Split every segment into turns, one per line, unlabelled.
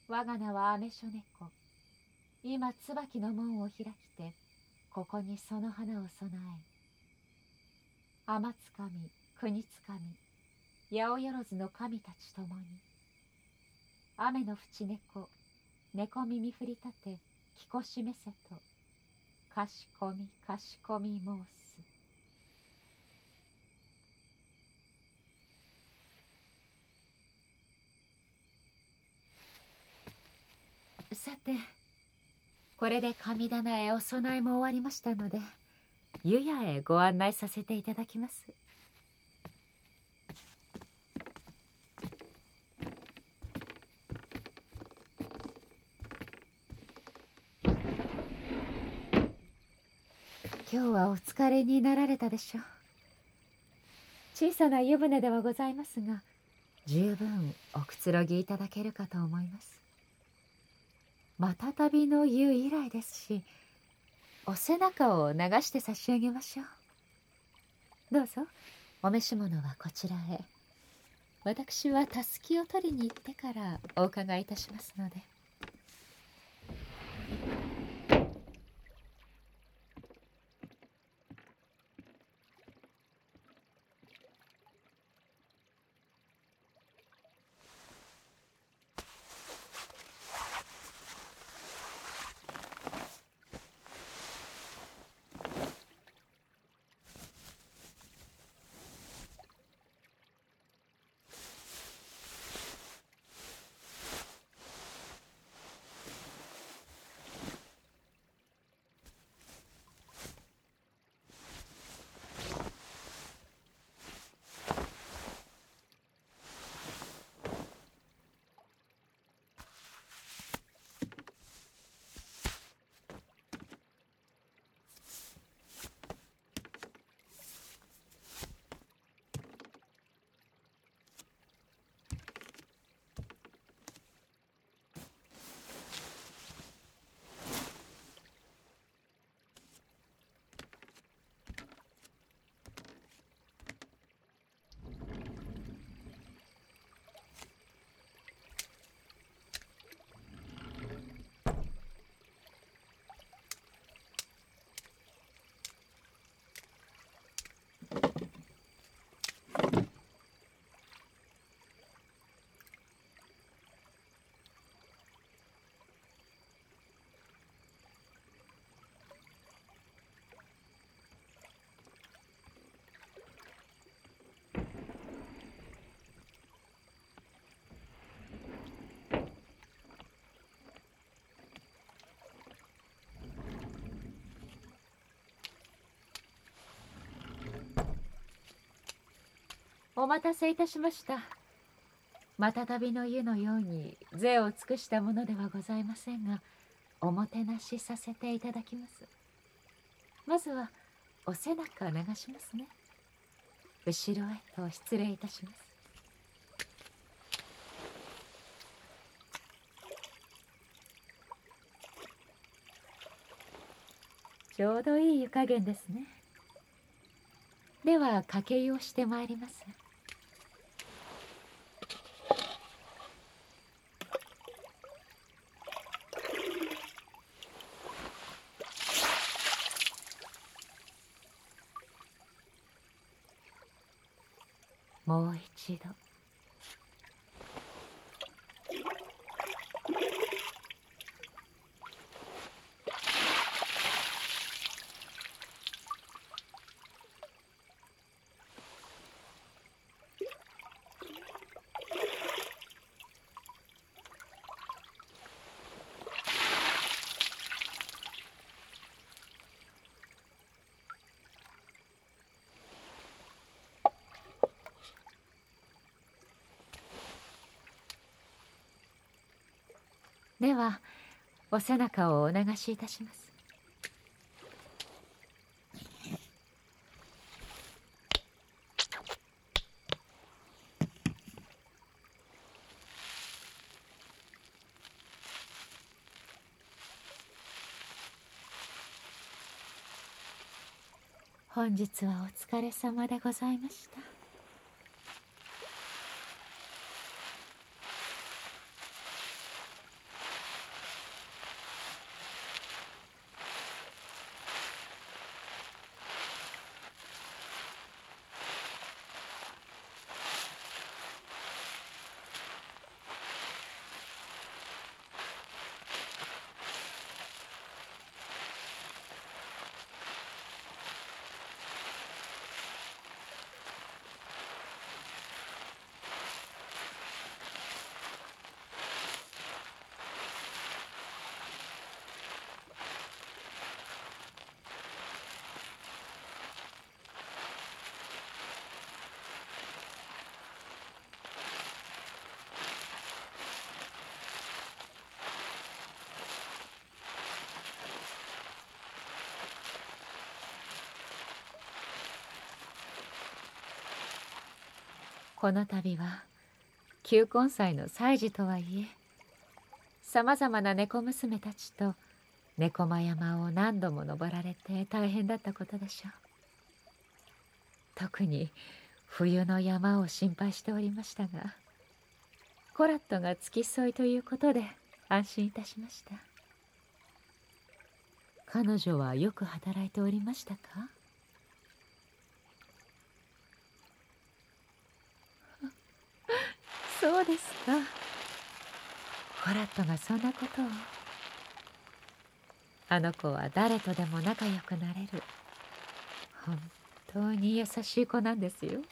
我が名はアメショネコ。今椿の門を開きて、ここにその花を備え。天津神、国津神、八百万の神たちともに。雨の淵猫、猫耳振り立て、きこしめせと。かしこみかしこみ申す。さて、これで神棚へお供えも終わりましたので、湯屋へご案内させていただきます。今日はお疲れになられたでしょう。小さな湯船ではございますが、十分おくつろぎいただけるかと思います。またたびの湯以来ですし、お背中を流して差し上げましょう。どうぞ、お召し物はこちらへ。私はたすきを取りに行ってからお伺いいたしますので。お待たせいたしました。またたびの湯のように贅を尽くしたものではございませんが、おもてなしさせていただきます。まずはお背中流しますね。後ろへと失礼いたします。ちょうどいい湯加減ですね。ではかけ湯をしてまいります。もう一度。ではお背中をお流しいたします。本日はお疲れ様でございました。 この度は求婚祭の祭事とはいえ、さまざまな猫娘たちと猫間山を何度も登られて大変だったことでしょう。特に冬の山を心配しておりましたが、コラットが付き添いということで安心いたしました。彼女はよく働いておりましたか？そうですか。コラットがそんなことを。あの子は誰とでも仲良くなれる本当に優しい子なんですよ。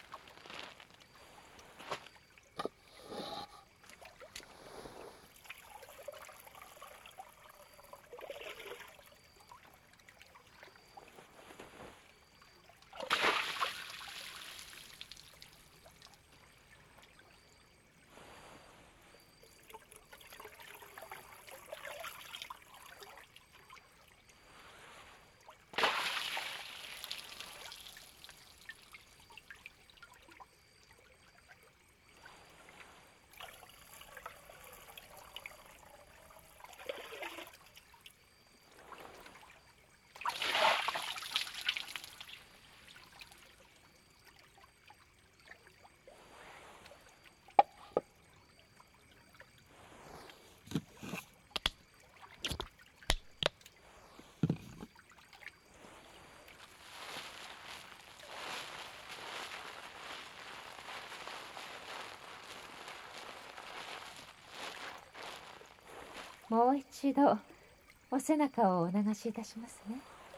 もう一度お背中をお流しいたしますね。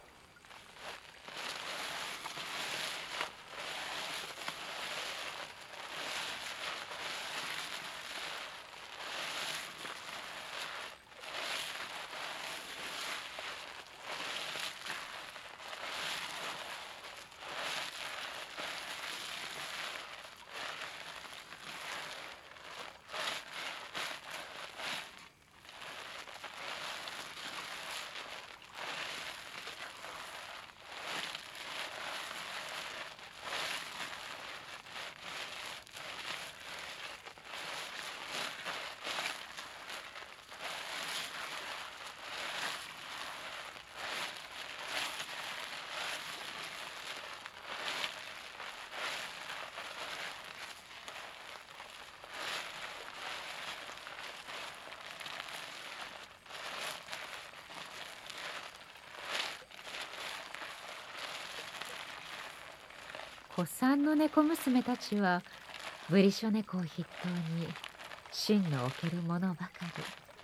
古参の猫娘たちはブリショ猫を筆頭に芯の置けるものばかり。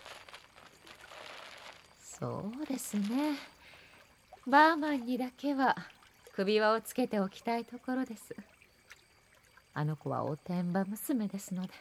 そうですね、バーマンにだけは首輪をつけておきたいところです。あの子はおてんば娘ですので。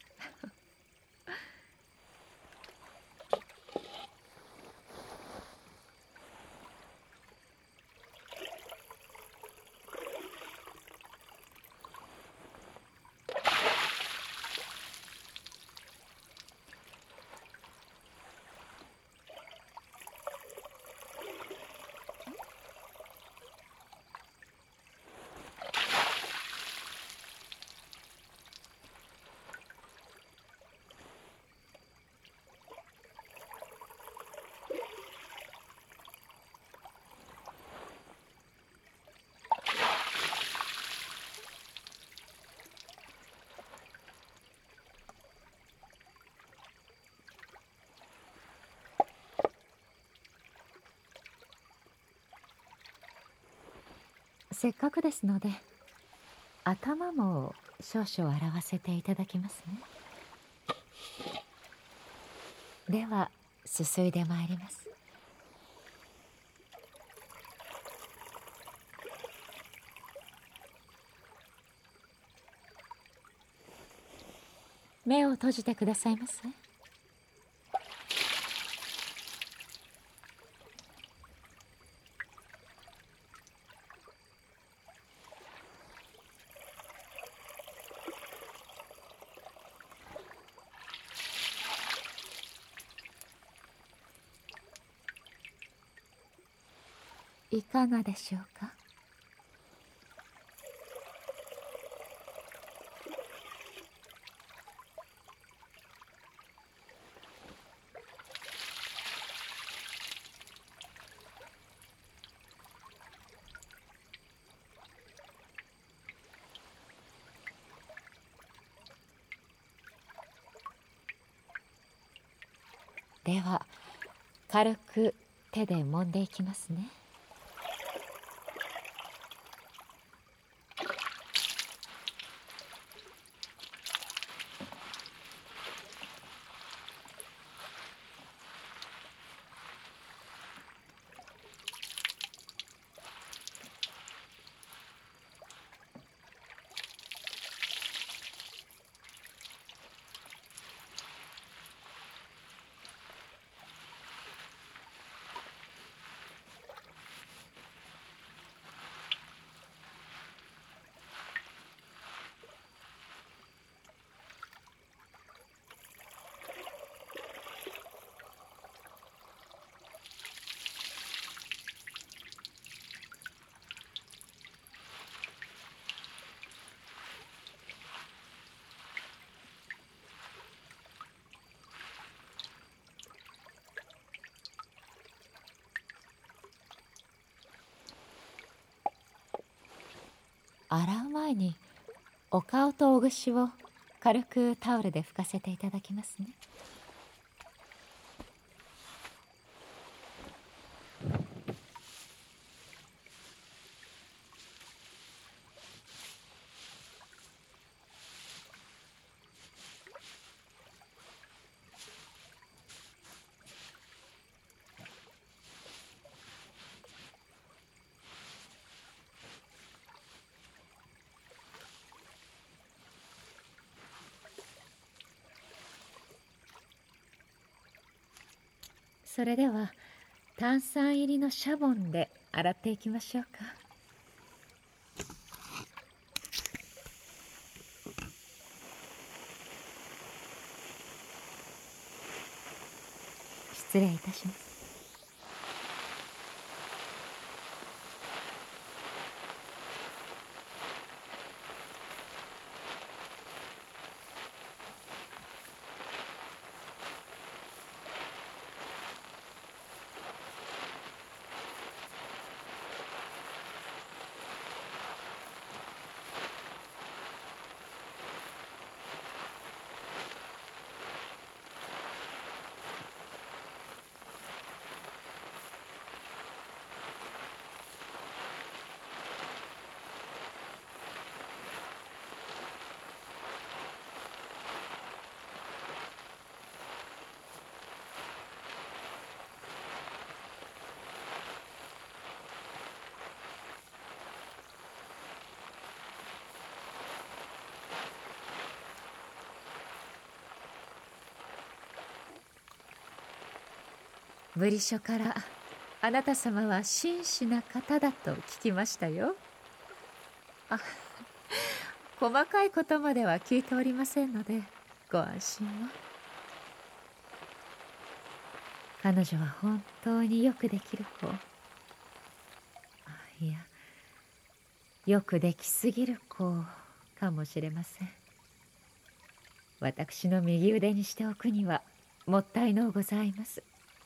せっかくですので頭も少々洗わせていただきますね。ではすすいでまいります。目を閉じてくださいませ。いかがでしょうか。 では軽く手で揉んでいきますね。洗う前にお顔とお串を軽くタオルで拭かせていただきますね。それでは炭酸入りのシャボンで洗っていきましょうか。失礼いたします。ブリ書からあなた様は真摯な方だと聞きましたよ。あ、細かいことまでは聞いておりませんのでご安心を。彼女は本当によくできる子。いや、よくできすぎる子かもしれません。私の右腕にしておくにはもったいのうございます。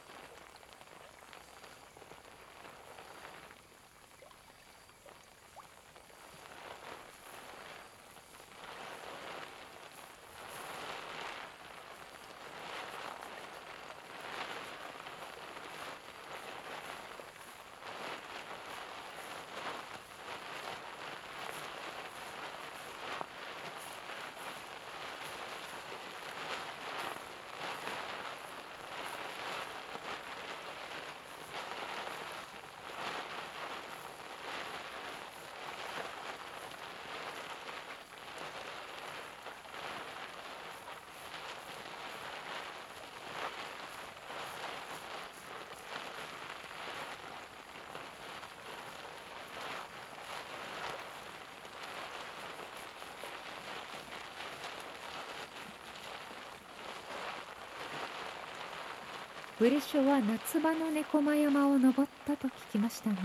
ブリショは夏場の猫間山を登ったと聞きましたが。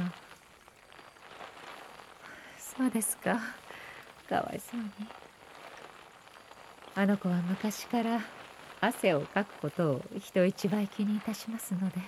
そうですか。かわいそうに。あの子は昔から汗をかくことを人一倍気にいたしますので。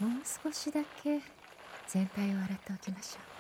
もう少しだけ全体を洗っておきましょう。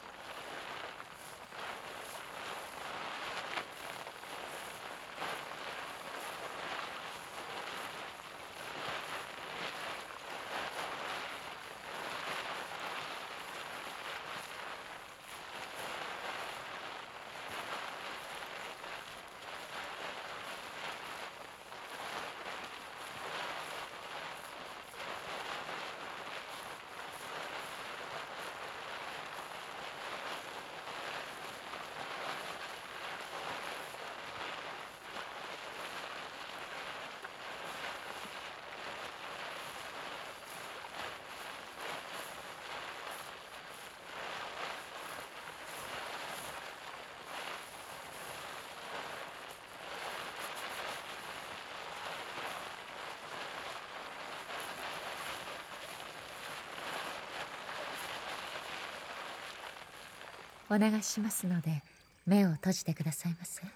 お願いしますので、目を閉じてくださいませ。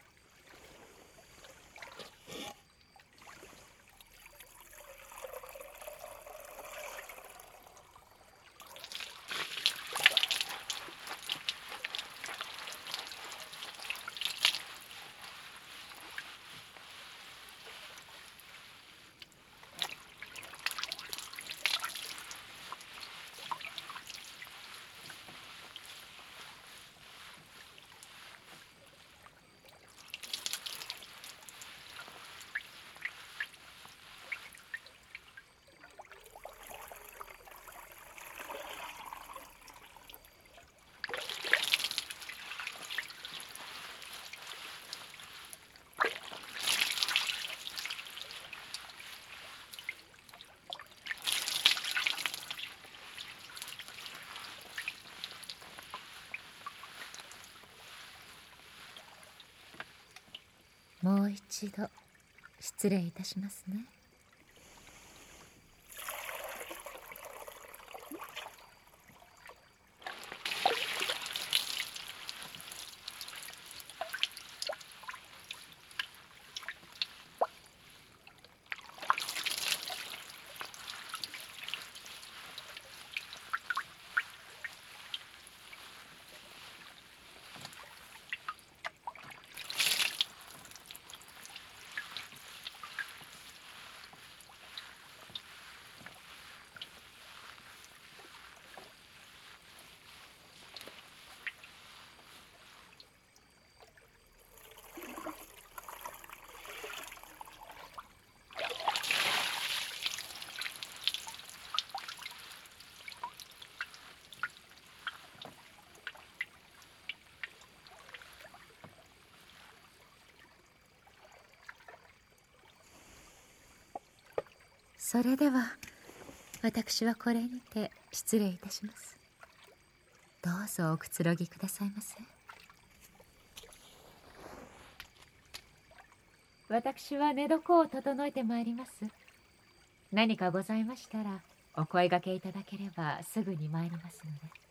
もう一度失礼いたしますね。それでは私はこれにて失礼いたします。どうぞおくつろぎくださいませ。私は寝床を整えてまいります。何かございましたらお声がけいただければすぐに参りますので。